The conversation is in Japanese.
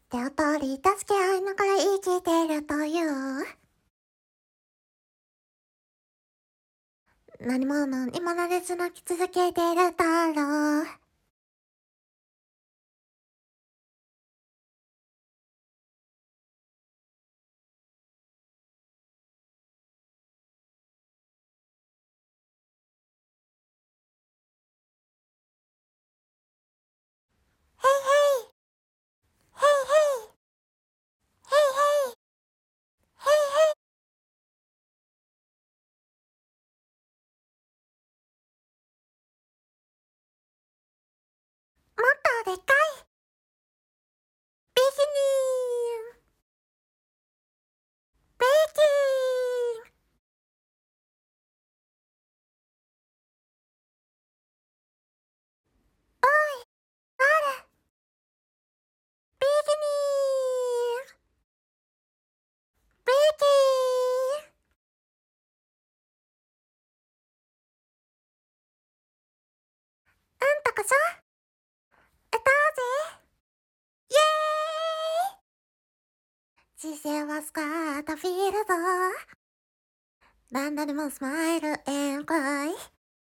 手を取り助け合いながら生きてるという。何者にもなれず泣き続けてるだろう。へいへい、へいへい、へいへい、へいへい。もっとでかい。ビキニー。ビキー。おい、あれ。ビキニー。ビキー。うんとこそ、歌おうぜ。イエーイ。人生はスカートフィールド。何度でもスマイルエンクライ。